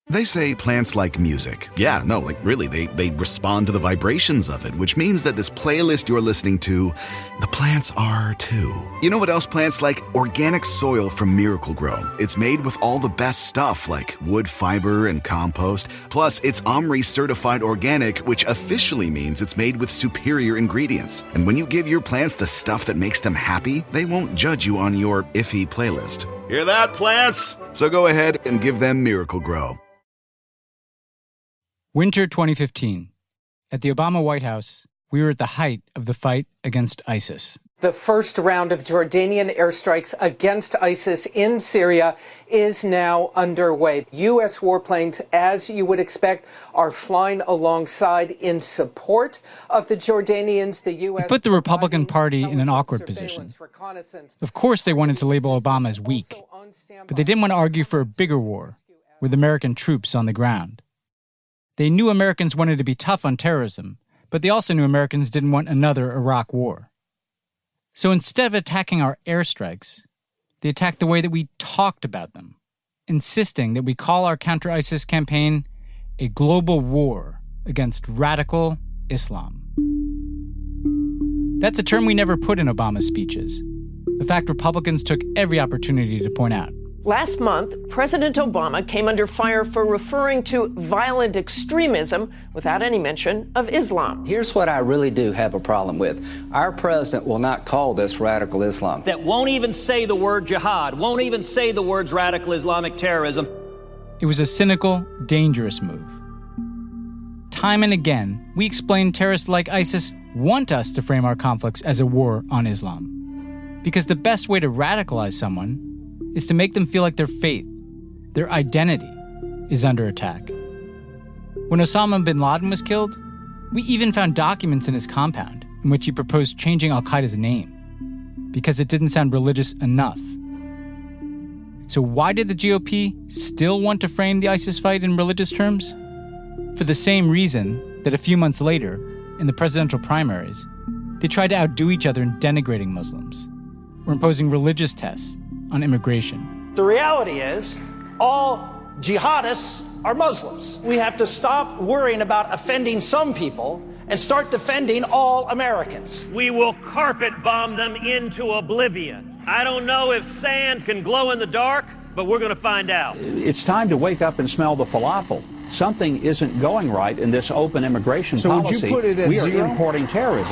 They say plants like music. Yeah, no, like really, they respond to the vibrations of it, which means that this playlist you're listening to, the plants are too. You know what else plants like? Organic soil from Miracle-Gro. It's made with all the best stuff like wood fiber and compost. Plus, it's OMRI certified organic, which officially means it's made with superior ingredients. And when you give your plants the stuff that makes them happy, they won't judge you on your iffy playlist. Hear that, plants? So go ahead and give them Miracle-Gro. Winter 2015. At the Obama White House, we were at the height of the fight against ISIS. The first round of Jordanian airstrikes against ISIS in Syria is now underway. U.S. warplanes, as you would expect, are flying alongside in support of the Jordanians. The U.S. It put the Republican Party in an awkward position. Of course, they wanted to label Obama as weak, but they didn't want to argue for a bigger war with American troops on the ground. They knew Americans wanted to be tough on terrorism, but they also knew Americans didn't want another Iraq war. So instead of attacking our airstrikes, they attacked the way that we talked about them, insisting that we call our counter-ISIS campaign a global war against radical Islam. That's a term we never put in Obama's speeches, a fact Republicans took every opportunity to point out. Last month, President Obama came under fire for referring to violent extremism without any mention of Islam. Here's what I really do have a problem with. Our president will not call this radical Islam. That won't even say the word jihad, won't even say the words radical Islamic terrorism. It was a cynical, dangerous move. Time and again, we explained terrorists like ISIS want us to frame our conflicts as a war on Islam. Because the best way to radicalize someone is to make them feel like their faith, their identity, is under attack. When Osama bin Laden was killed, we even found documents in his compound in which he proposed changing al-Qaeda's name because it didn't sound religious enough. So why did the GOP still want to frame the ISIS fight in religious terms? For the same reason that a few months later, in the presidential primaries, they tried to outdo each other in denigrating Muslims or imposing religious tests on immigration. The reality is, all jihadists are Muslims. We have to stop worrying about offending some people and start defending all Americans. We will carpet bomb them into oblivion. I don't know if sand can glow in the dark, but we're going to find out. It's time to wake up and smell the falafel. Something isn't going right in this open immigration policy. Would you put it at we zero? are importing terrorism.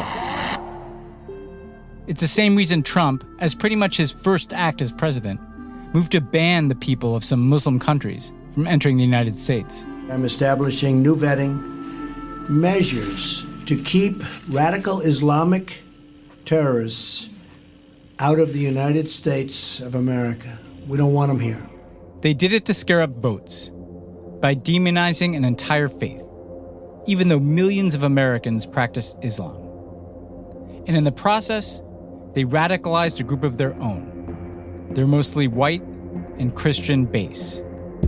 It's the same reason Trump, as pretty much his first act as president, moved to ban the people of some Muslim countries from entering the United States. I'm establishing new vetting measures to keep radical Islamic terrorists out of the United States of America. We don't want them here. They did it to scare up votes by demonizing an entire faith, even though millions of Americans practice Islam. And in the process, they radicalized a group of their own, their mostly white and Christian base.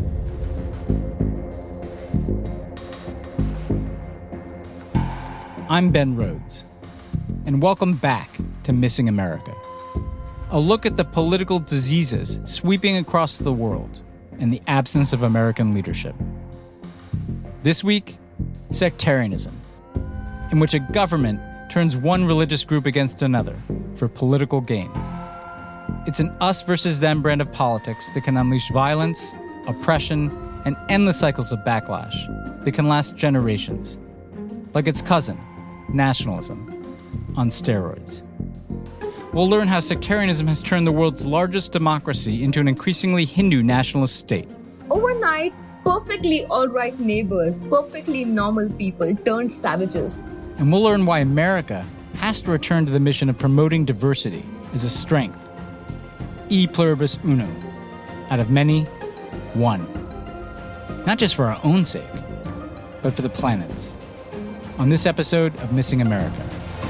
I'm Ben Rhodes, and welcome back to Missing America, a look at the political diseases sweeping across the world in the absence of American leadership. This week, sectarianism, in which a government turns one religious group against another for political gain. It's an us versus them brand of politics that can unleash violence, oppression, and endless cycles of backlash that can last generations. Like its cousin, nationalism, on steroids. We'll learn how sectarianism has turned the world's largest democracy into an increasingly Hindu nationalist state. Overnight, perfectly all-right neighbors, perfectly normal people turned savages. And we'll learn why America has to return to the mission of promoting diversity as a strength. E pluribus unum. Out of many, one. Not just for our own sake, but for the planet's. On this episode of Missing America.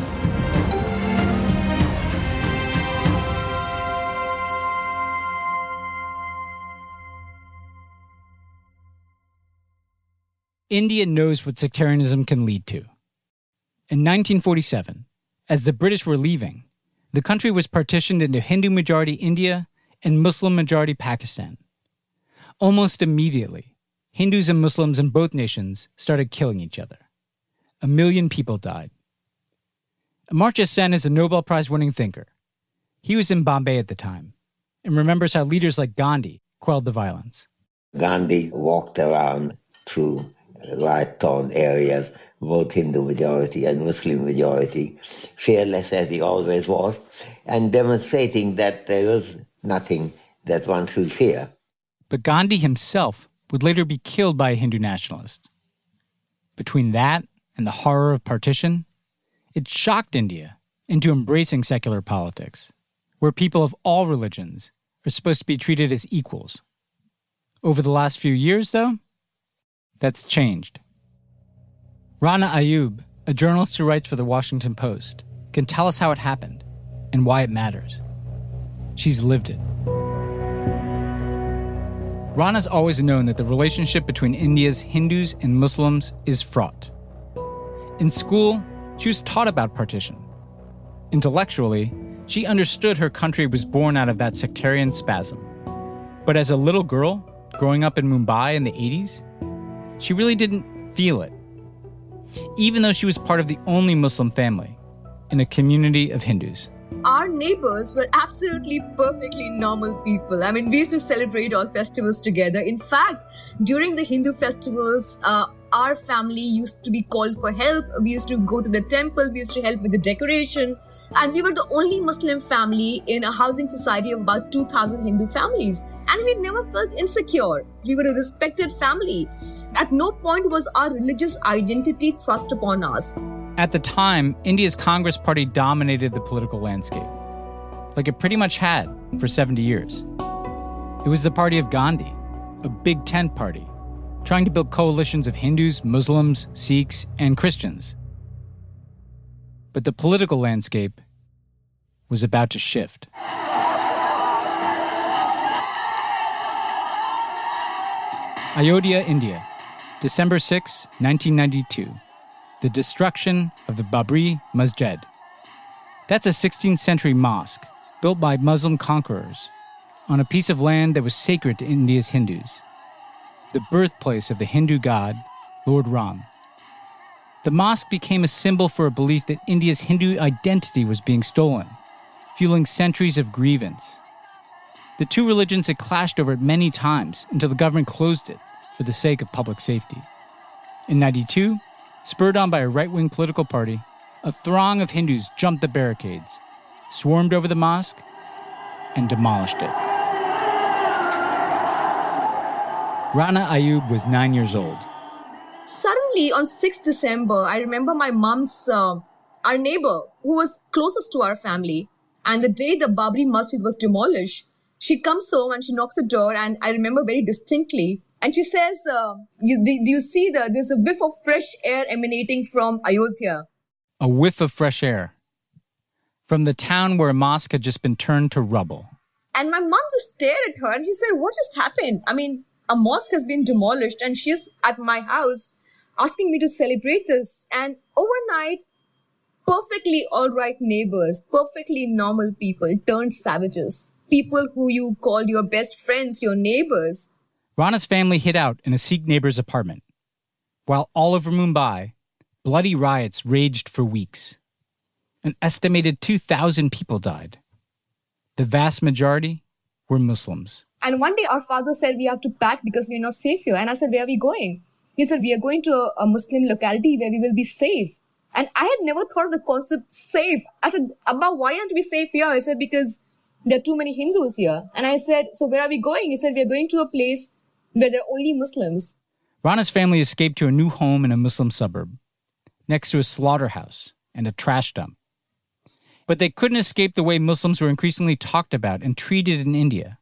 India knows what sectarianism can lead to. In 1947, as the British were leaving, the country was partitioned into Hindu-majority India and Muslim-majority Pakistan. Almost immediately, Hindus and Muslims in both nations started killing each other. 1 million people died. Amartya Sen is a Nobel Prize-winning thinker. He was in Bombay at the time and remembers how leaders like Gandhi quelled the violence. Gandhi walked around through riot-torn areas, both Hindu majority and Muslim majority, fearless as he always was, and demonstrating that there was nothing that one should fear. But Gandhi himself would later be killed by a Hindu nationalist. Between that and the horror of partition, it shocked India into embracing secular politics, where people of all religions are supposed to be treated as equals. Over the last few years, though, that's changed. Rana Ayub, a journalist who writes for the Washington Post, can tell us how it happened and why it matters. She's lived it. Rana's always known that the relationship between India's Hindus and Muslims is fraught. In school, she was taught about partition. Intellectually, she understood her country was born out of that sectarian spasm. But as a little girl, growing up in Mumbai in the 80s, she really didn't feel it. Even though she was part of the only Muslim family in a community of Hindus. Our neighbors were absolutely perfectly normal people. I mean, we used to celebrate all festivals together. In fact, during the Hindu festivals, our family used to be called for help. We used to go to the temple. We used to help with the decoration. And we were the only Muslim family in a housing society of about 2,000 Hindu families. And we never felt insecure. We were a respected family. At no point was our religious identity thrust upon us. At the time, India's Congress Party dominated the political landscape, like it pretty much had for 70 years. It was the party of Gandhi, a big tent party, trying to build coalitions of Hindus, Muslims, Sikhs, and Christians. But the political landscape was about to shift. Ayodhya, India, December 6, 1992. The destruction of the Babri Masjid. That's a 16th century mosque built by Muslim conquerors on a piece of land that was sacred to India's Hindus, the birthplace of the Hindu god, Lord Ram. The mosque became a symbol for a belief that India's Hindu identity was being stolen, fueling centuries of grievance. The two religions had clashed over it many times until the government closed it for the sake of public safety. In 92, spurred on by a right-wing political party, a throng of Hindus jumped the barricades, swarmed over the mosque, and demolished it. Rana Ayub was 9 years old. Suddenly, on 6th December, I remember my mom's, our neighbor, who was closest to our family, and the day the Babri Masjid was demolished, she comes home and she knocks the door, and I remember very distinctly. And she says, do you see there's a whiff of fresh air emanating from Ayodhya? A whiff of fresh air. From the town where a mosque had just been turned to rubble. And my mom just stared at her and she said, what just happened? I mean, a mosque has been demolished and she's at my house asking me to celebrate this. And overnight, perfectly all right neighbors, perfectly normal people turned savages. People who you called your best friends, your neighbors. Rana's family hid out in a Sikh neighbor's apartment, while all over Mumbai, bloody riots raged for weeks. An estimated 2,000 people died. The vast majority were Muslims. And one day our father said, we have to pack because we're not safe here. And I said, where are we going? He said, we are going to a Muslim locality where we will be safe. And I had never thought of the concept safe. I said, Abba, why aren't we safe here? I said, because there are too many Hindus here. And I said, so where are we going? He said, we are going to a place where there are only Muslims. Rana's family escaped to a new home in a Muslim suburb, next to a slaughterhouse and a trash dump. But they couldn't escape the way Muslims were increasingly talked about and treated in India.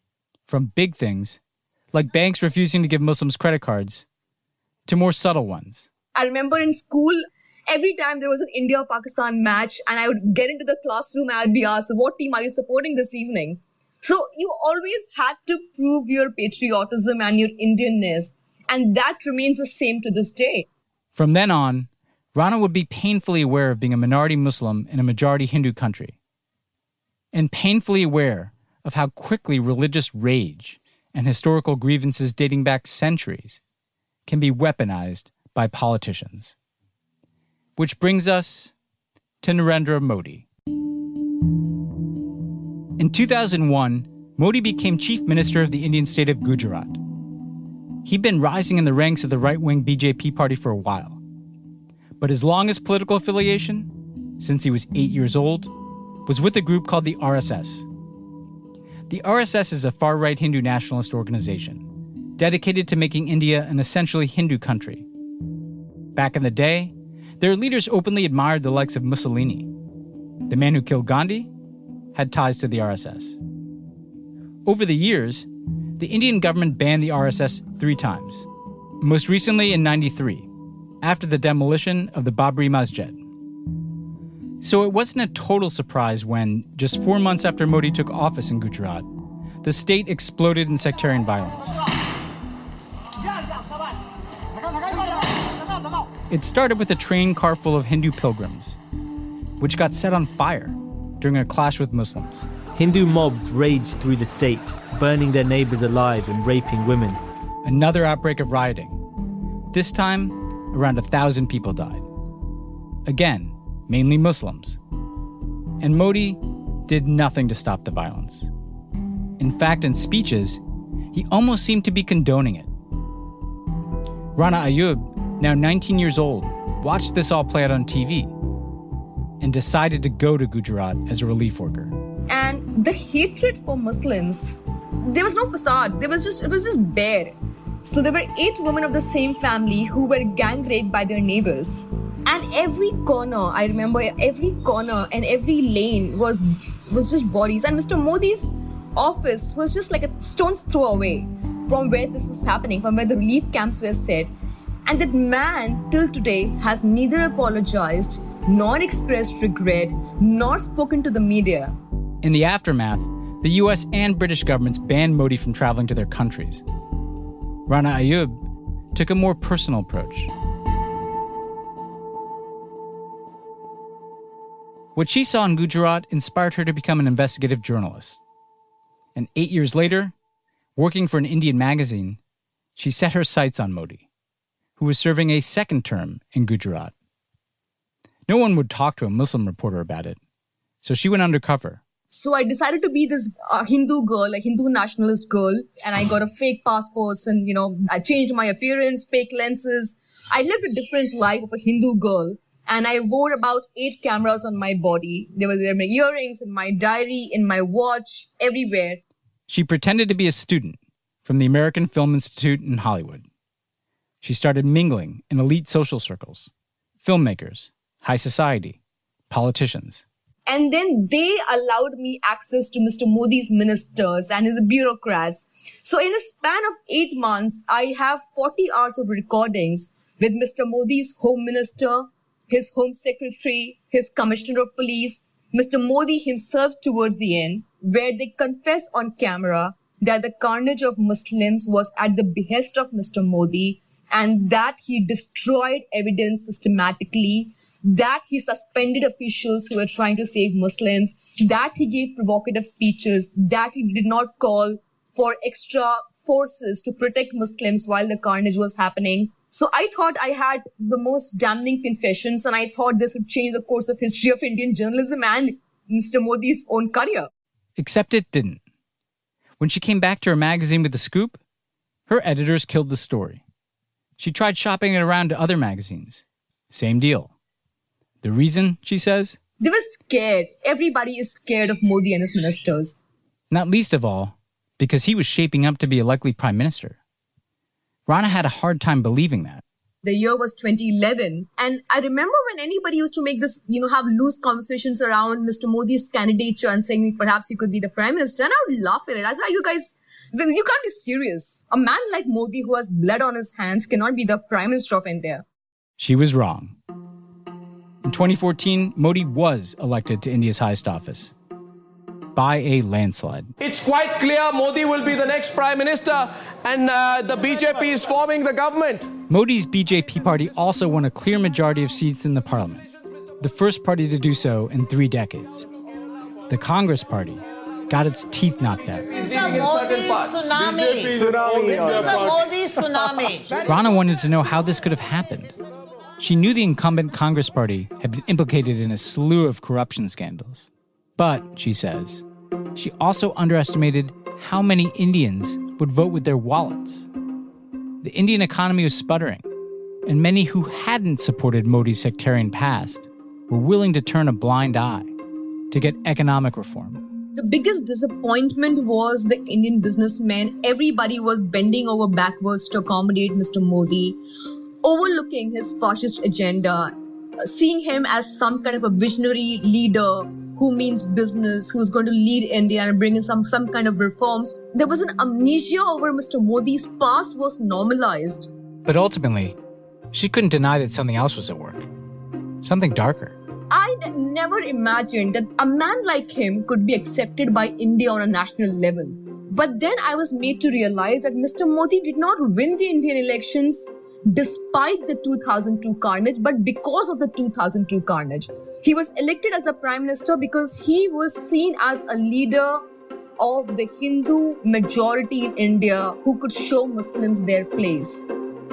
From big things, like banks refusing to give Muslims credit cards, to more subtle ones. I remember in school, every time there was an India-Pakistan match and I would get into the classroom and I would be asked, what team are you supporting this evening? So you always had to prove your patriotism and your Indianness. And that remains the same to this day. From then on, Rana would be painfully aware of being a minority Muslim in a majority Hindu country. And painfully aware of how quickly religious rage and historical grievances dating back centuries can be weaponized by politicians. Which brings us to Narendra Modi. In 2001, Modi became chief minister of the Indian state of Gujarat. He'd been rising in the ranks of the right-wing BJP party for a while. But his longest political affiliation, since he was 8 years old, was with a group called the RSS. The RSS is a far-right Hindu nationalist organization dedicated to making India an essentially Hindu country. Back in the day, their leaders openly admired the likes of Mussolini. The man who killed Gandhi had ties to the RSS. Over the years, the Indian government banned the RSS 3 times, most recently in '93, after the demolition of the Babri Masjid. So it wasn't a total surprise when, just 4 months after Modi took office in Gujarat, the state exploded in sectarian violence. It started with a train car full of Hindu pilgrims, which got set on fire during a clash with Muslims. Hindu mobs raged through the state, burning their neighbors alive and raping women. Another outbreak of rioting. This time, around 1,000 people died. Again, mainly Muslims. And Modi did nothing to stop the violence. In fact, in speeches, he almost seemed to be condoning it. Rana Ayub, now 19 years old, watched this all play out on TV and decided to go to Gujarat as a relief worker. And the hatred for Muslims, there was no facade. It was just bare. So there were 8 women of the same family who were gang raped by their neighbors. And every corner, I remember, every corner and every lane was just bodies. And Mr. Modi's office was just like a stone's throw away from where this was happening, from where the relief camps were set. And that man, till today, has neither apologized, nor expressed regret, nor spoken to the media. In the aftermath, the US and British governments banned Modi from traveling to their countries. Rana Ayub took a more personal approach. What she saw in Gujarat inspired her to become an investigative journalist. And 8 years later, working for an Indian magazine, she set her sights on Modi, who was serving a second term in Gujarat. No one would talk to a Muslim reporter about it, so she went undercover. So I decided to be this Hindu girl, a Hindu nationalist girl, and I got a fake passports and, I changed my appearance, fake lenses. I lived a different life of a Hindu girl, and I wore about 8 cameras on my body. There were my earrings, in my diary, in my watch, everywhere. She pretended to be a student from the American Film Institute in Hollywood. She started mingling in elite social circles, filmmakers, high society, politicians. And then they allowed me access to Mr. Modi's ministers and his bureaucrats. So in a span of 8 months, I have 40 hours of recordings with Mr. Modi's home minister, his home secretary, his commissioner of police, Mr. Modi himself towards the end, where they confess on camera that the carnage of Muslims was at the behest of Mr. Modi, and that he destroyed evidence systematically, that he suspended officials who were trying to save Muslims, that he gave provocative speeches, that he did not call for extra forces to protect Muslims while the carnage was happening. So I thought I had the most damning confessions, and I thought this would change the course of history of Indian journalism and Mr. Modi's own career. Except it didn't. When she came back to her magazine with the scoop, her editors killed the story. She tried shopping it around to other magazines. Same deal. The reason, she says? They were scared. Everybody is scared of Modi and his ministers. Not least of all, because he was shaping up to be a likely prime minister. Rana had a hard time believing that. The year was 2011. And I remember when anybody used to make this, have loose conversations around Mr. Modi's candidature and saying perhaps he could be the prime minister. And I would laugh at it. I said, you can't be serious. A man like Modi who has blood on his hands cannot be the prime minister of India. She was wrong. In 2014, Modi was elected to India's highest office by a landslide. It's quite clear Modi will be the next prime minister, and the BJP is forming the government. Modi's BJP party also won a clear majority of seats in the parliament, the first party to do so in 3 decades. The Congress Party, got its teeth knocked out. Rana wanted to know how this could have happened. She knew the incumbent Congress Party had been implicated in a slew of corruption scandals. But, she says, she also underestimated how many Indians would vote with their wallets. The Indian economy was sputtering, and many who hadn't supported Modi's sectarian past were willing to turn a blind eye to get economic reform. The biggest disappointment was the Indian businessmen. Everybody was bending over backwards to accommodate Mr. Modi, overlooking his fascist agenda, seeing him as some kind of a visionary leader who means business, who's going to lead India and bring in some kind of reforms. There was an amnesia over Mr. Modi's past was normalized. But ultimately, she couldn't deny that something else was at work. Something darker. I'd never imagined that a man like him could be accepted by India on a national level. But then I was made to realize that Mr. Modi did not win the Indian elections despite the 2002 carnage, but because of the 2002 carnage. He was elected as the Prime Minister because he was seen as a leader of the Hindu majority in India who could show Muslims their place.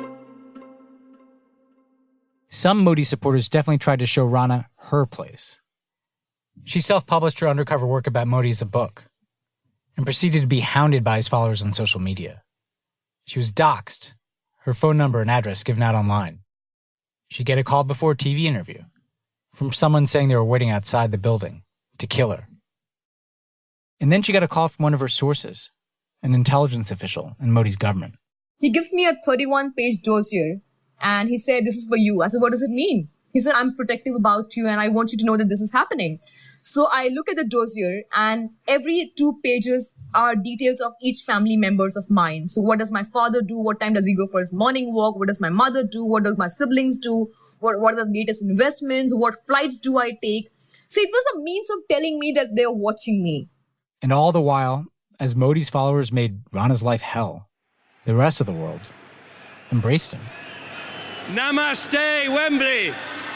Some Modi supporters definitely tried to show Rana her place. She self-published her undercover work about Modi as a book and proceeded to be hounded by his followers on social media. She was doxxed, her phone number and address given out online. She'd get a call before a TV interview from someone saying they were waiting outside the building to kill her. And then she got a call from one of her sources, an intelligence official in Modi's government. He gives me a 31-page dossier and he said, "This is for you." I said, "What does it mean?" He said, "I'm protective about you and I want you to know that this is happening." So I look at the dossier and every 2 pages are details of each family members of mine. So what does my father do? What time does he go for his morning walk? What does my mother do? What do my siblings do? What are the latest investments? What flights do I take? So it was a means of telling me that they're watching me. And all the while, as Modi's followers made Rana's life hell, the rest of the world embraced him. Namaste, Wembley!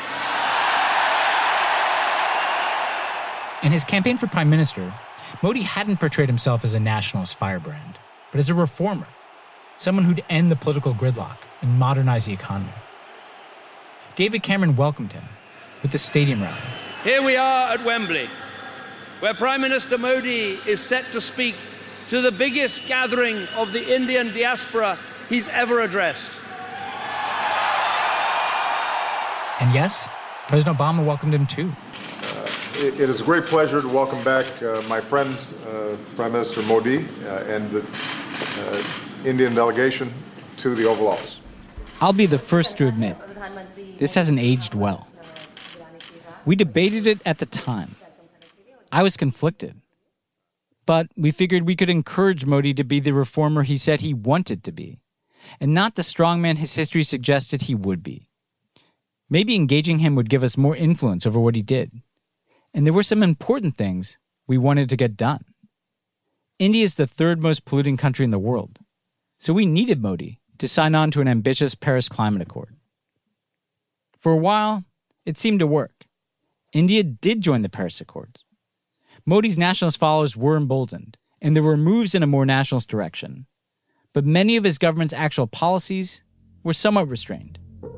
In his campaign for prime minister, Modi hadn't portrayed himself as a nationalist firebrand, but as a reformer, someone who'd end the political gridlock and modernize the economy. David Cameron welcomed him with the stadium rally. Here we are at Wembley, where Prime Minister Modi is set to speak to the biggest gathering of the Indian diaspora he's ever addressed. And yes, President Obama welcomed him too. It is a great pleasure to welcome back my friend, Prime Minister Modi, and the Indian delegation to the Oval Office. I'll be the first to admit, this hasn't aged well. We debated it at the time. I was conflicted. But we figured we could encourage Modi to be the reformer he said he wanted to be, and not the strongman his history suggested he would be. Maybe engaging him would give us more influence over what he did. And there were some important things we wanted to get done. India is the 3rd most polluting country in the world, so we needed Modi to sign on to an ambitious Paris Climate Accord. For a while, it seemed to work. India did join the Paris Accords. Modi's nationalist followers were emboldened, and there were moves in a more nationalist direction. But many of his government's actual policies were somewhat restrained.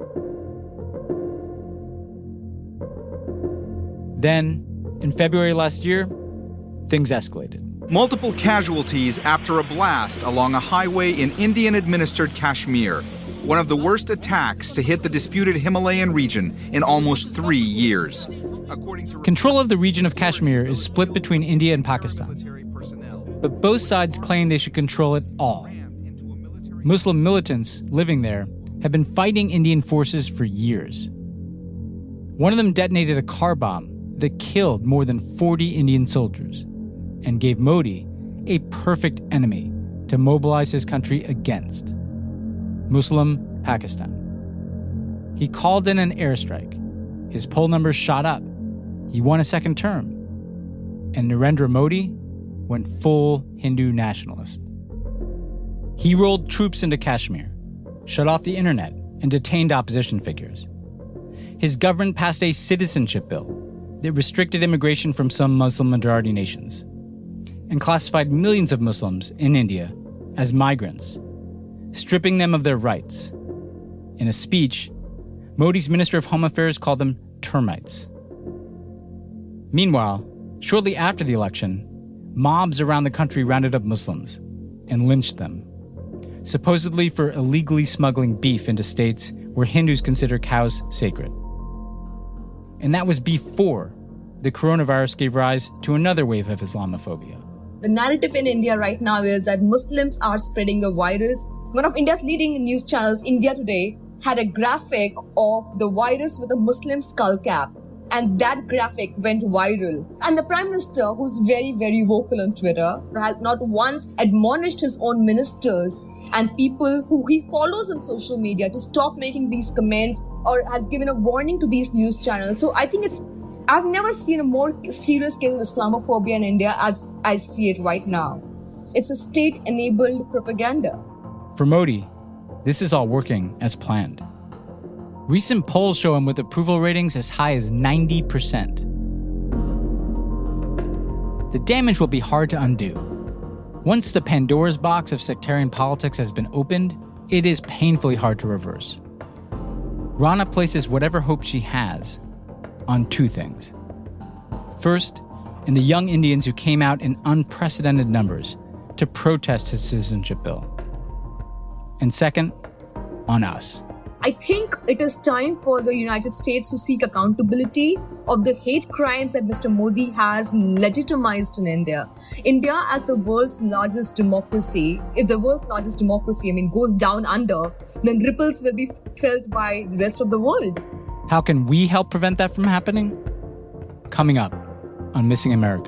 Then, in February last year, things escalated. Multiple casualties after a blast along a highway in Indian-administered Kashmir, one of the worst attacks to hit the disputed Himalayan region in almost 3 years. Control of the region of Kashmir is split between India and Pakistan, but both sides claim they should control it all. Muslim militants living there have been fighting Indian forces for years. One of them detonated a car bomb that killed more than 40 Indian soldiers and gave Modi a perfect enemy to mobilize his country against: Muslim Pakistan. He called in an airstrike. His poll numbers shot up. He won a second term. And Narendra Modi went full Hindu nationalist. He rolled troops into Kashmir, shut off the internet, and detained opposition figures. His government passed a citizenship bill that restricted immigration from some Muslim-majority nations. and classified millions of Muslims in India as migrants, stripping them of their rights. In a speech, Modi's Minister of Home Affairs called them termites. Meanwhile, shortly after the election, mobs around the country rounded up Muslims and lynched them, supposedly for illegally smuggling beef into states where Hindus consider cows sacred. And that was before the coronavirus gave rise to another wave of Islamophobia. The narrative in India right now is that Muslims are spreading the virus. One of India's leading news channels, India Today, had a graphic of the virus with a Muslim skull cap. And that graphic went viral. And the Prime Minister, who's very, very vocal on Twitter, has not once admonished his own ministers and people who he follows on social media to stop making these comments, or has given a warning to these news channels. So I think I've never seen a more serious case of Islamophobia in India as I see it right now. It's a state-enabled propaganda. For Modi, this is all working as planned. Recent polls show him with approval ratings as high as 90%. The damage will be hard to undo. Once the Pandora's box of sectarian politics has been opened, it is painfully hard to reverse. Rana places whatever hope she has on two things. First, in the young Indians who came out in unprecedented numbers to protest his citizenship bill. And second, on us. I think it is time for the United States to seek accountability of the hate crimes that Mr. Modi has legitimized in India. India, as the world's largest democracy, if the world's largest democracy, goes down under, then ripples will be felt by the rest of the world. How can we help prevent that from happening? Coming up on Missing America.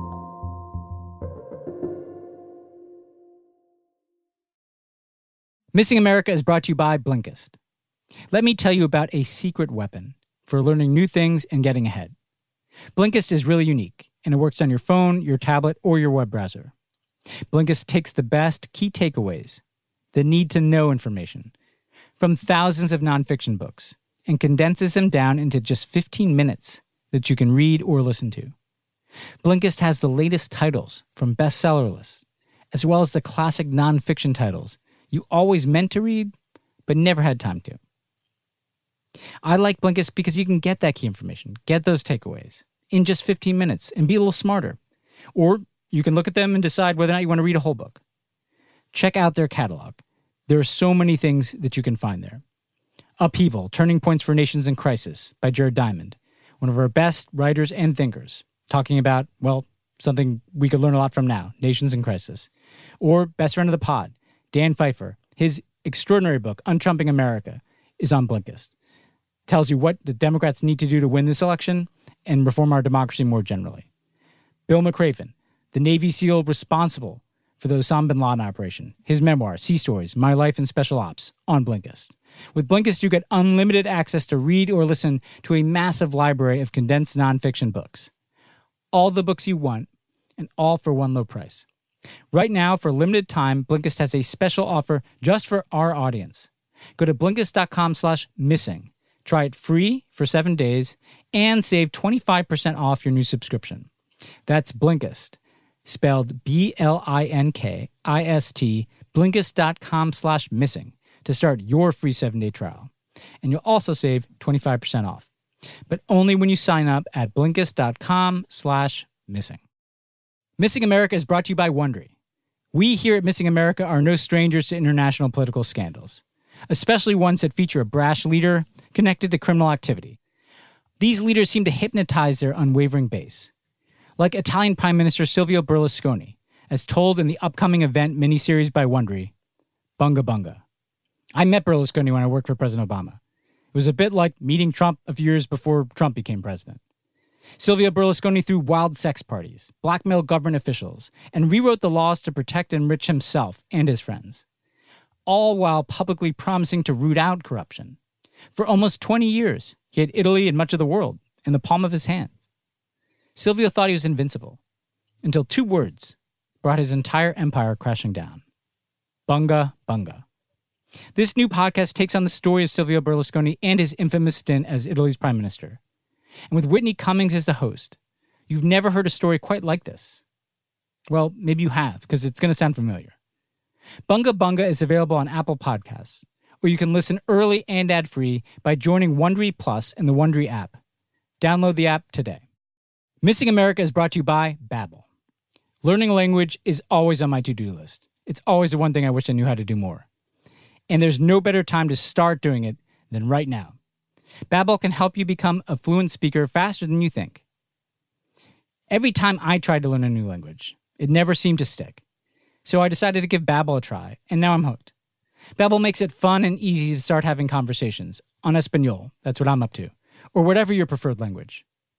Missing America is brought to you by Blinkist. Let me tell you about a secret weapon for learning new things and getting ahead. Blinkist is really unique, and it works on your phone, your tablet, or your web browser. Blinkist takes the best key takeaways, the need-to-know information, from thousands of nonfiction books, and condenses them down into just 15 minutes that you can read or listen to. Blinkist has the latest titles from bestseller lists, as well as the classic nonfiction titles you always meant to read, but never had time to. I like Blinkist because you can get that key information, get those takeaways in just 15 minutes and be a little smarter. Or you can look at them and decide whether or not you want to read a whole book. Check out their catalog. There are so many things that you can find there. Upheaval, Turning Points for Nations in Crisis by Jared Diamond, one of our best writers and thinkers, talking about, something we could learn a lot from now, nations in crisis. Or best friend of the pod, Dan Pfeiffer, his extraordinary book, Untrumping America, is on Blinkist. Tells you what the Democrats need to do to win this election and reform our democracy more generally. Bill McRaven, the Navy SEAL responsible for the Osama bin Laden operation, his memoir, Sea Stories, My Life in Special Ops, on Blinkist. With Blinkist, you get unlimited access to read or listen to a massive library of condensed nonfiction books. All the books you want, and all for one low price. Right now, for a limited time, Blinkist has a special offer just for our audience. Go to Blinkist.com/missing. Try it free for 7 days and save 25% off your new subscription. That's Blinkist, spelled BLINKIST, Blinkist.com/missing to start your free 7-day trial. And you'll also save 25% off, but only when you sign up at Blinkist.com/missing. Missing America is brought to you by Wondery. We here at Missing America are no strangers to international political scandals, especially ones that feature a brash leader connected to criminal activity. These leaders seem to hypnotize their unwavering base, like Italian Prime Minister Silvio Berlusconi, as told in the upcoming event miniseries by Wondery, Bunga Bunga. I met Berlusconi when I worked for President Obama. It was a bit like meeting Trump a few years before Trump became president. Silvio Berlusconi threw wild sex parties, blackmailed government officials, and rewrote the laws to protect and enrich himself and his friends, all while publicly promising to root out corruption. For almost 20 years, he had Italy and much of the world in the palm of his hands. Silvio thought he was invincible, until two words brought his entire empire crashing down. Bunga Bunga. This new podcast takes on the story of Silvio Berlusconi and his infamous stint as Italy's prime minister. And with Whitney Cummings as the host, you've never heard a story quite like this. Well, maybe you have, because it's going to sound familiar. Bunga Bunga is available on Apple Podcasts, or you can listen early and ad-free by joining Wondery Plus in the Wondery app. Download the app today. Missing America is brought to you by Babbel. Learning a language is always on my to-do list. It's always the one thing I wish I knew how to do more. And there's no better time to start doing it than right now. Babbel can help you become a fluent speaker faster than you think. Every time I tried to learn a new language, it never seemed to stick. So I decided to give Babbel a try, and now I'm hooked. Babbel makes it fun and easy to start having conversations on Espanol, that's what I'm up to, or whatever your preferred language.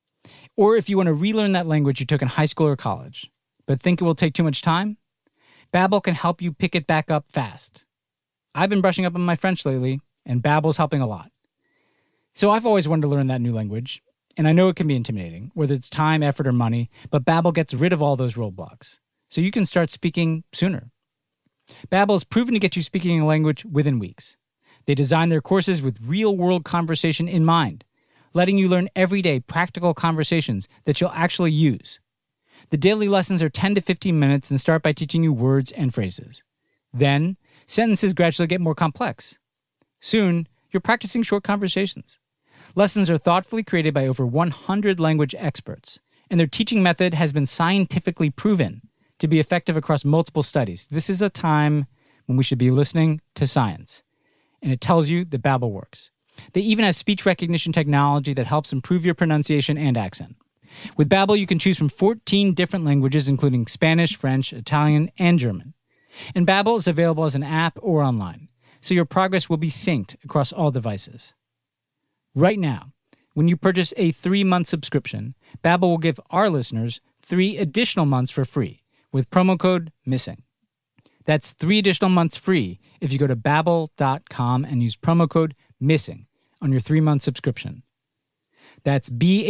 Or if you want to relearn that language you took in high school or college, but think it will take too much time, Babbel can help you pick it back up fast. I've been brushing up on my French lately, and Babbel's helping a lot. So I've always wanted to learn that new language, and I know it can be intimidating, whether it's time, effort, or money, but Babbel gets rid of all those roadblocks, so you can start speaking sooner. Babbel is proven to get you speaking a language within weeks. They design their courses with real-world conversation in mind, letting you learn everyday practical conversations that you'll actually use. The daily lessons are 10 to 15 minutes and start by teaching you words and phrases. Then, sentences gradually get more complex. Soon, you're practicing short conversations. Lessons are thoughtfully created by over 100 language experts, and their teaching method has been scientifically proven to be effective across multiple studies. This is a time when we should be listening to science, and it tells you that Babbel works. They even have speech recognition technology that helps improve your pronunciation and accent. With Babbel, you can choose from 14 different languages, including Spanish, French, Italian, and German. And Babbel is available as an app or online, so your progress will be synced across all devices. Right now, when you purchase a 3-month subscription, Babbel will give our listeners 3 additional months for free with promo code MISSING. That's 3 additional months free if you go to Babbel.com and use promo code MISSING on your 3-month subscription. That's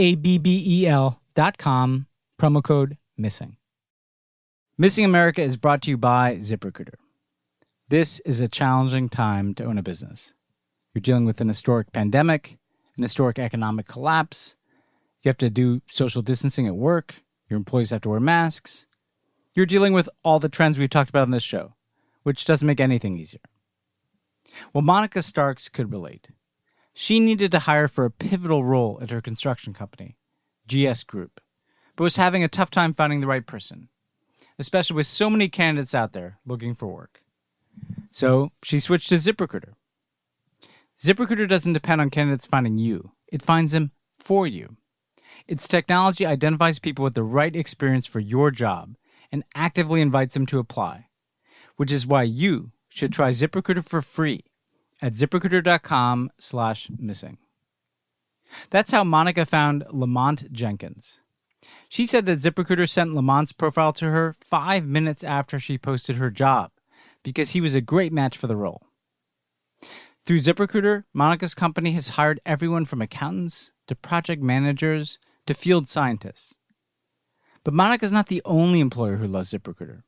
Babbel.com, promo code MISSING. Missing America is brought to you by ZipRecruiter. This is a challenging time to own a business. You're dealing with an historic pandemic, an historic economic collapse. You have to do social distancing at work. Your employees have to wear masks. You're dealing with all the trends we've talked about on this show, which doesn't make anything easier. Well, Monica Starks could relate. She needed to hire for a pivotal role at her construction company, GS Group, but was having a tough time finding the right person, especially with so many candidates out there looking for work. So she switched to ZipRecruiter. ZipRecruiter doesn't depend on candidates finding you. It finds them for you. Its technology identifies people with the right experience for your job and actively invites them to apply, which is why you should try ZipRecruiter for free at ZipRecruiter.com/missing. That's how Monica found Lamont Jenkins. She said that ZipRecruiter sent Lamont's profile to her 5 minutes after she posted her job because he was a great match for the role. Through ZipRecruiter, Monica's company has hired everyone from accountants to project managers to field scientists. But Monica's not the only employer who loves ZipRecruiter.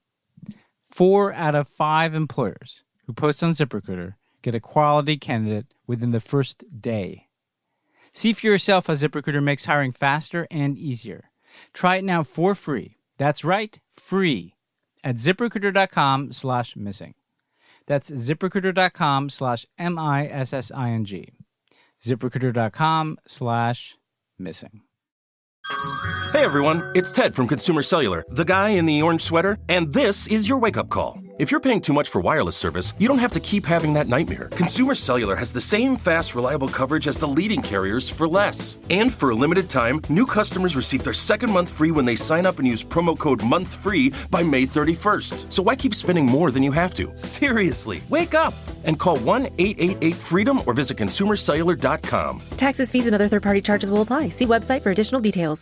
4 out of 5 employers who post on ZipRecruiter get a quality candidate within the first day. See for yourself how ZipRecruiter makes hiring faster and easier. Try it now for free. That's right, free at ZipRecruiter.com/missing. That's ZipRecruiter.com/MISSING. ZipRecruiter.com/missing. Hey everyone, it's Ted from Consumer Cellular, the guy in the orange sweater, and this is your wake-up call. If you're paying too much for wireless service, you don't have to keep having that nightmare. Consumer Cellular has the same fast, reliable coverage as the leading carriers for less. And for a limited time, new customers receive their second month free when they sign up and use promo code MONTHFREE by May 31st. So why keep spending more than you have to? Seriously, wake up and call 1-888-FREEDOM or visit ConsumerCellular.com. Taxes, fees, and other third-party charges will apply. See website for additional details.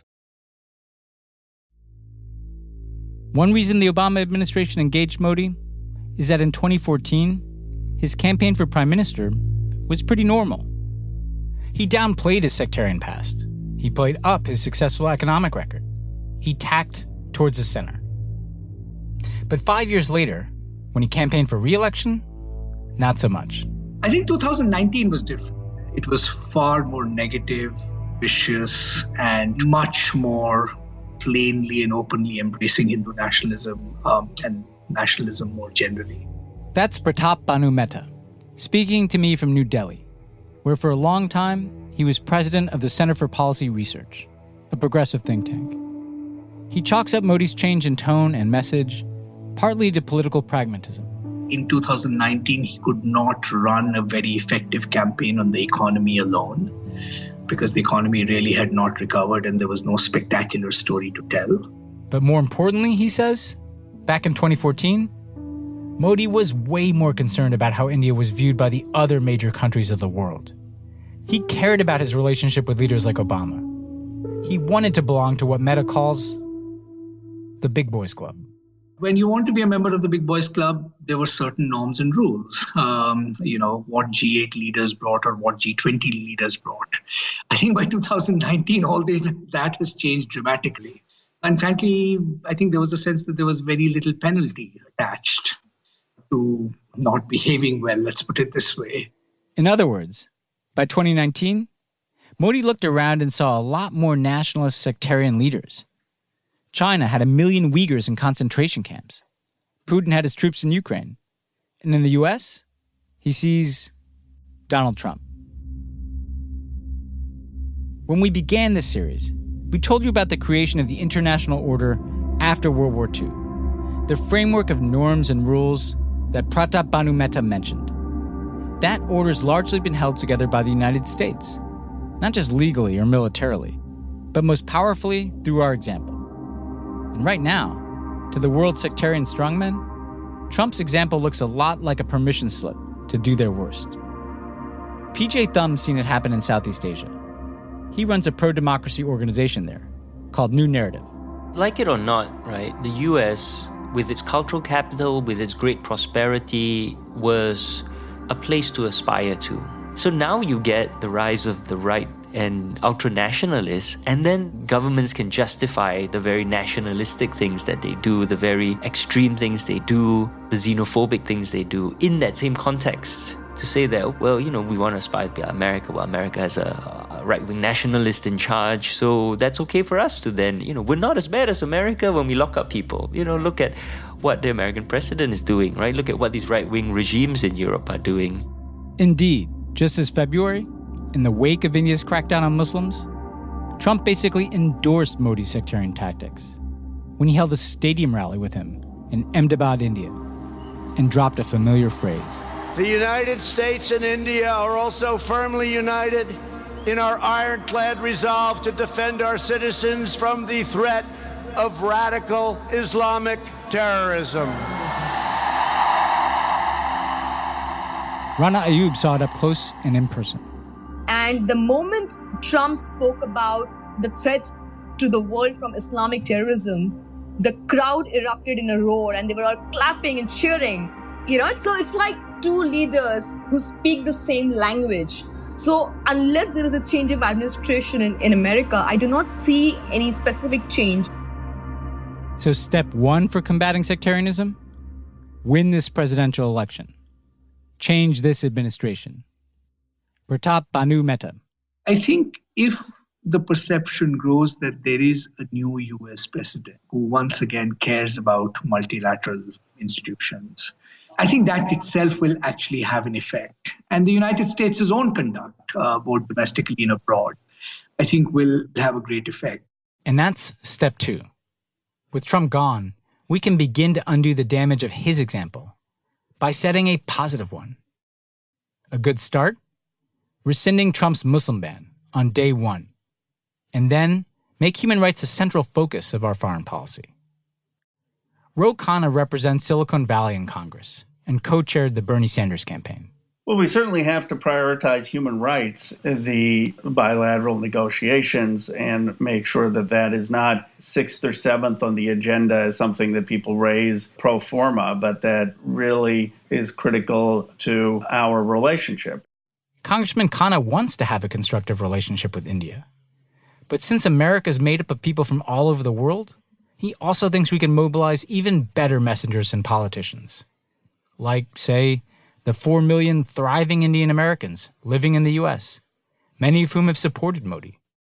One reason the Obama administration engaged Modi is that in 2014, his campaign for prime minister was pretty normal. He downplayed his sectarian past. He played up his successful economic record. He tacked towards the center. But 5 years later, when he campaigned for re-election, not so much. I think 2019 was different. It was far more negative, vicious, and much more plainly and openly embracing Hindu nationalism and nationalism more generally. That's Pratap Banu Mehta, speaking to me from New Delhi, where for a long time he was president of the Center for Policy Research, a progressive think tank. He chalks up Modi's change in tone and message partly to political pragmatism. In 2019, he could not run a very effective campaign on the economy alone because the economy really had not recovered and there was no spectacular story to tell. But more importantly, he says, back in 2014, Modi was way more concerned about how India was viewed by the other major countries of the world. He cared about his relationship with leaders like Obama. He wanted to belong to what Mehta calls the Big Boys Club. When you want to be a member of the Big Boys Club, there were certain norms and rules. What G8 leaders brought or what G20 leaders brought. I think by 2019, all that has changed dramatically. And frankly, I think there was a sense that there was very little penalty attached to not behaving well, let's put it this way. In other words, by 2019, Modi looked around and saw a lot more nationalist sectarian leaders. China had 1 million Uyghurs in concentration camps. Putin had his troops in Ukraine. And in the US, he sees Donald Trump. When we began this series, we told you about the creation of the international order after World War II, the framework of norms and rules that Pratap Banu Mehta mentioned. That order's largely been held together by the United States, not just legally or militarily, but most powerfully through our example. And right now, to the world's sectarian strongmen, Trump's example looks a lot like a permission slip to do their worst. PJ Thumb's seen it happen in Southeast Asia. He runs a pro-democracy organization there called New Narrative. Like it or not, right, the US, with its cultural capital, with its great prosperity, was a place to aspire to. So now you get the rise of the right and ultra-nationalists, and then governments can justify the very nationalistic things that they do, the very extreme things they do, the xenophobic things they do, in that same context. To say that, well, we want to aspire to be America. Well, America has a right-wing nationalist in charge, so that's okay for us to then, we're not as bad as America when we lock up people. Look at what the American president is doing, right? Look at what these right-wing regimes in Europe are doing. Indeed, just this February, in the wake of India's crackdown on Muslims, Trump basically endorsed Modi's sectarian tactics when he held a stadium rally with him in Ahmedabad, India, and dropped a familiar phrase. The United States and India are also firmly united in our ironclad resolve to defend our citizens from the threat of radical Islamic terrorism. Rana Ayub saw it up close and in person. And the moment Trump spoke about the threat to the world from Islamic terrorism, the crowd erupted in a roar and they were all clapping and cheering. So it's like two leaders who speak the same language. So unless there is a change of administration in America, I do not see any specific change. So step one for combating sectarianism? Win this presidential election. Change this administration. Pratap Banu Mehta. I think if the perception grows that there is a new US president who once again cares about multilateral institutions, I think that itself will actually have an effect. And the United States' own conduct, both domestically and abroad, I think will have a great effect. And that's step two. With Trump gone, we can begin to undo the damage of his example by setting a positive one. A good start? Rescinding Trump's Muslim ban on day one. And then make human rights a central focus of our foreign policy. Ro Khanna represents Silicon Valley in Congress and co-chaired the Bernie Sanders campaign. Well, we certainly have to prioritize human rights, the bilateral negotiations, and make sure that that is not 6th or 7th on the agenda as something that people raise pro forma, but that really is critical to our relationship. Congressman Khanna wants to have a constructive relationship with India. But since America is made up of people from all over the world, he also thinks we can mobilize even better messengers and politicians. Like, say, the 4 million thriving Indian Americans living in the U.S., many of whom have supported Modi.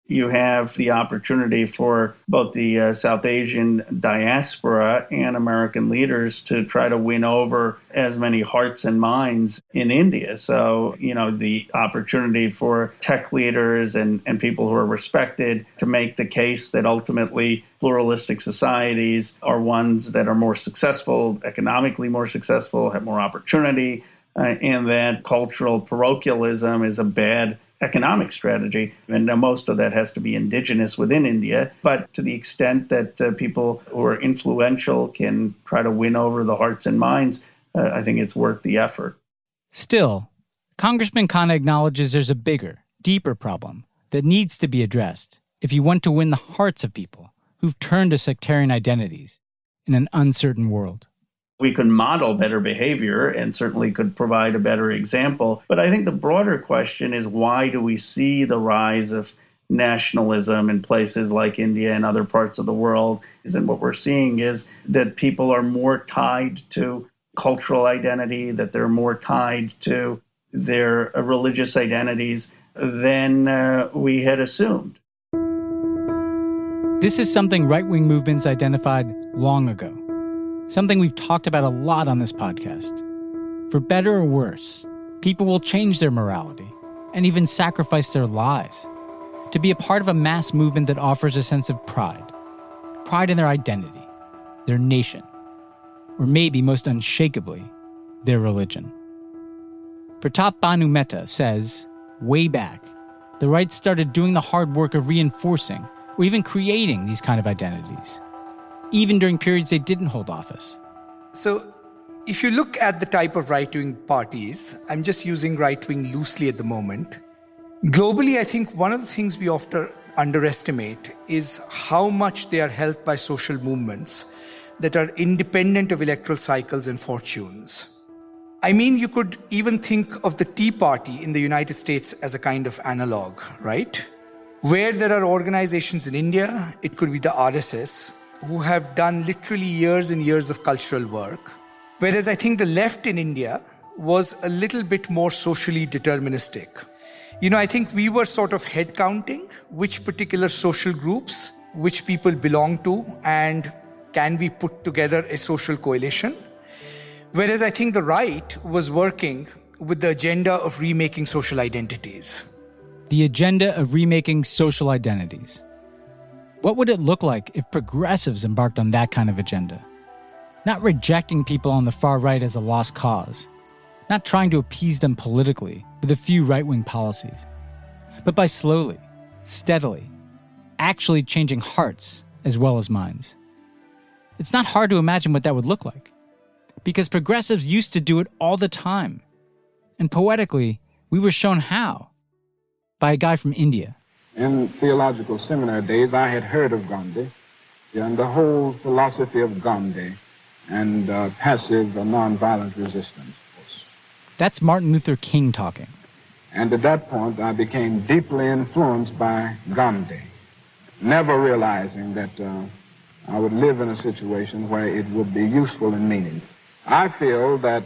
You have the opportunity for both the South Asian diaspora and American leaders to try to win over as many hearts and minds in India. So, the opportunity for tech leaders and people who are respected to make the case that ultimately pluralistic societies are ones that are more successful, economically more successful, have more opportunity, and that cultural parochialism is a bad economic strategy. And most of that has to be indigenous within India. But to the extent that people who are influential can try to win over the hearts and minds, I think it's worth the effort. Still, Congressman Khanna acknowledges there's a bigger, deeper problem that needs to be addressed if you want to win the hearts of people who've turned to sectarian identities in an uncertain world. We could model better behavior and certainly could provide a better example. But I think the broader question is, why do we see the rise of nationalism in places like India and other parts of the world? And what we're seeing is that people are more tied to cultural identity, that they're more tied to their religious identities than we had assumed. This is something right-wing movements identified long ago. Something we've talked about a lot on this podcast. For better or worse, people will change their morality and even sacrifice their lives to be a part of a mass movement that offers a sense of pride in their identity, their nation, or maybe most unshakably, their religion. Pratap Bhanu Mehta says, way back, the right started doing the hard work of reinforcing or even creating these kind of identities, even during periods they didn't hold office. So if you look at the type of right-wing parties, I'm just using right-wing loosely at the moment, globally, I think one of the things we often underestimate is how much they are helped by social movements that are independent of electoral cycles and fortunes. I mean, you could even think of the Tea Party in the United States as a kind of analog, right? Where there are organizations in India, it could be the RSS, who have done literally years and years of cultural work. Whereas I think the left in India was a little bit more socially deterministic. I think we were sort of head counting which particular social groups, which people belong to, and can we put together a social coalition? Whereas I think the right was working with the agenda of remaking social identities. The agenda of remaking social identities. What would it look like if progressives embarked on that kind of agenda? Not rejecting people on the far right as a lost cause, not trying to appease them politically with a few right-wing policies, but by slowly, steadily, actually changing hearts as well as minds. It's not hard to imagine what that would look like, because progressives used to do it all the time. And poetically, we were shown how, by a guy from India. In theological seminary days, I had heard of Gandhi and the whole philosophy of Gandhi and passive nonviolent resistance. That's Martin Luther King talking. And at that point, I became deeply influenced by Gandhi, never realizing that I would live in a situation where it would be useful and meaningful. I feel that,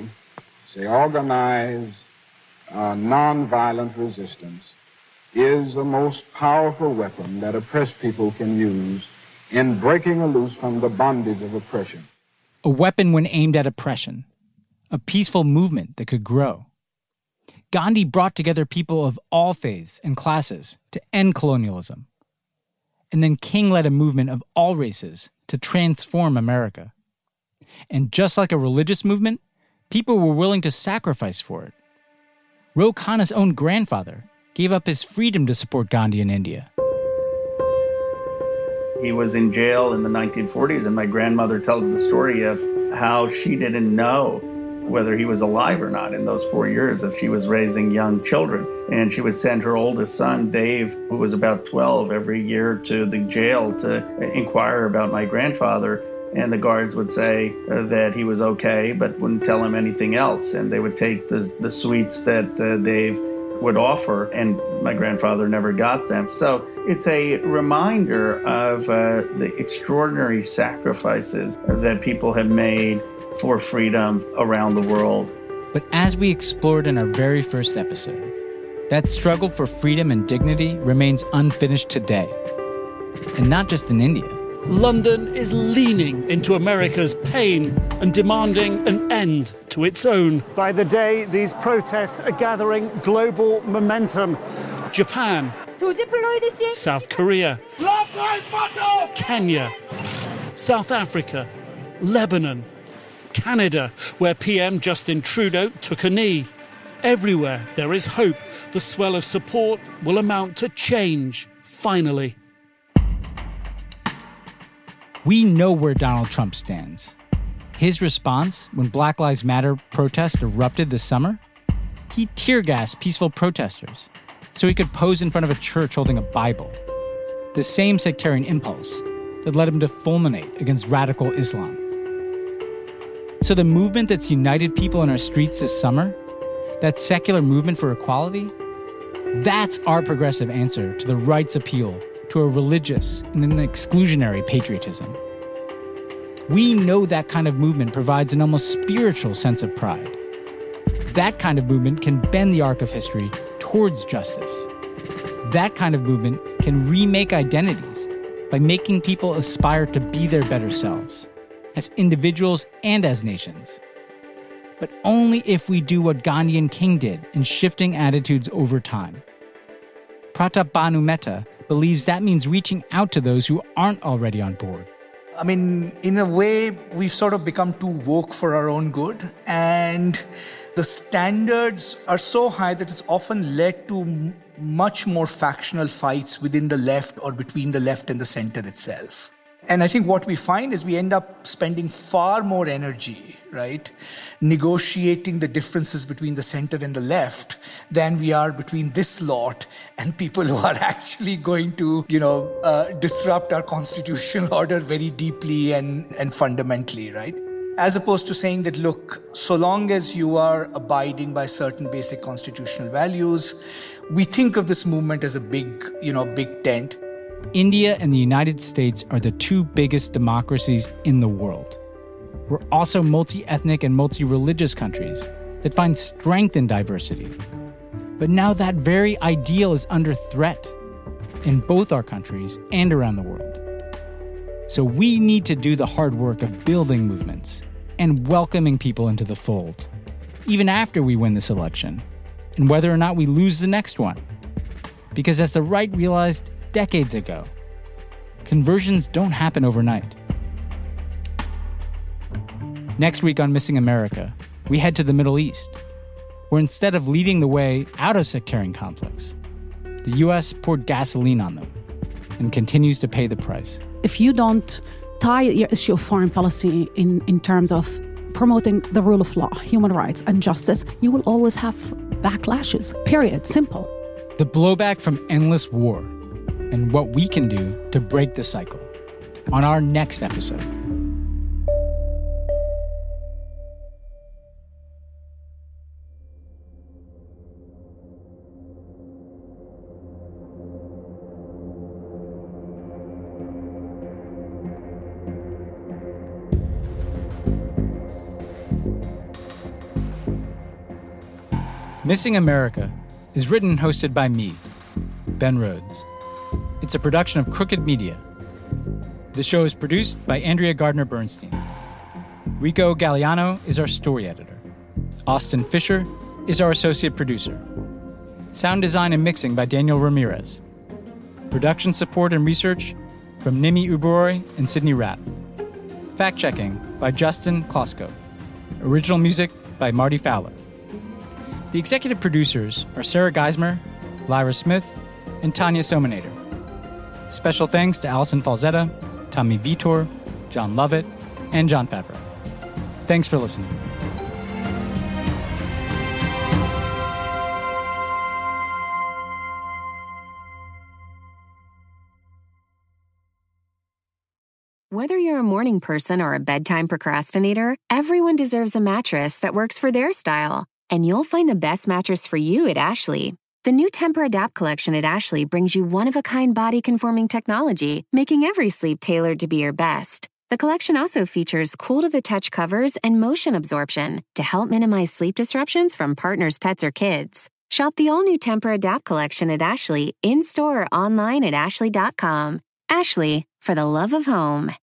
organized nonviolent resistance is the most powerful weapon that oppressed people can use in breaking loose from the bondage of oppression. A weapon when aimed at oppression. A peaceful movement that could grow. Gandhi brought together people of all faiths and classes to end colonialism. And then King led a movement of all races to transform America. And just like a religious movement, people were willing to sacrifice for it. Ro Khanna's own grandfather gave up his freedom to support Gandhi in India. He was in jail in the 1940s, and my grandmother tells the story of how she didn't know whether he was alive or not in those 4 years as she was raising young children. And she would send her oldest son, Dave, who was about 12, every year to the jail to inquire about my grandfather. And the guards would say that he was okay, but wouldn't tell him anything else. And they would take the sweets that Dave would offer, and my grandfather never got them. So it's a reminder of the extraordinary sacrifices that people have made for freedom around the world. But as we explored in our very first episode, That struggle for freedom and dignity remains unfinished today. And not just in India. London is leaning into America's pain and demanding an end to its own. By the day, these protests are gathering global momentum. Japan, South Korea, Kenya, South Africa, Lebanon, Canada, where PM Justin Trudeau took a knee. Everywhere there is hope. The swell of support will amount to change, finally. We know where Donald Trump stands. His response when Black Lives Matter protests erupted this summer? He tear-gassed peaceful protesters so he could pose in front of a church holding a Bible. The same sectarian impulse that led him to fulminate against radical Islam. So the movement that's united people in our streets this summer, that secular movement for equality, that's our progressive answer to the right's appeal to a religious and an exclusionary patriotism. We know that kind of movement provides an almost spiritual sense of pride. That kind of movement can bend the arc of history towards justice. That kind of movement can remake identities by making people aspire to be their better selves, as individuals and as nations. But only if we do what Gandhi and King did in shifting attitudes over time. Pratap Bhanu Mehta believes that means reaching out to those who aren't already on board. I mean, in a way, we've sort of become too woke for our own good, and the standards are so high that it's often led to much more factional fights within the left or between the left and the center itself. And I think what we find is we end up spending far more energy, right, negotiating the differences between the center and the left than we are between this lot and people who are actually going to, disrupt our constitutional order very deeply and fundamentally, right? As opposed to saying that, look, so long as you are abiding by certain basic constitutional values, we think of this movement as a big tent. India and the United States are the two biggest democracies in the world. We're also multi-ethnic and multi-religious countries that find strength in diversity. But now that very ideal is under threat in both our countries and around the world. So we need to do the hard work of building movements and welcoming people into the fold, even after we win this election, and whether or not we lose the next one. Because as the right realized decades ago, conversions don't happen overnight. Next week on Missing America, we head to the Middle East, where instead of leading the way out of sectarian conflicts, the U.S. poured gasoline on them and continues to pay the price. If you don't tie your issue of foreign policy in terms of promoting the rule of law, human rights, and justice, you will always have backlashes. Period. Simple. The blowback from endless war and what we can do to break the cycle on our next episode. Missing America is written and hosted by me, Ben Rhodes. It's a production of Crooked Media. The show is produced by Andrea Gardner-Bernstein. Rico Galliano is our story editor. Austin Fisher is our associate producer. Sound design and mixing by Daniel Ramirez. Production support and research from Nimi Uberoi and Sydney Rapp. Fact-checking by Justin Klosko. Original music by Marty Fowler. The executive producers are Sarah Geismer, Lyra Smith, and Tanya Sominator. Special thanks to Allison Falzetta, Tommy Vitor, John Lovett, and John Favreau. Thanks for listening. Whether you're a morning person or a bedtime procrastinator, everyone deserves a mattress that works for their style. And you'll find the best mattress for you at Ashley. The new Temper-Adapt collection at Ashley brings you one-of-a-kind body-conforming technology, making every sleep tailored to be your best. The collection also features cool-to-the-touch covers and motion absorption to help minimize sleep disruptions from partners, pets, or kids. Shop the all-new Tempur-Adapt collection at Ashley, in-store or online at ashley.com. Ashley, for the love of home.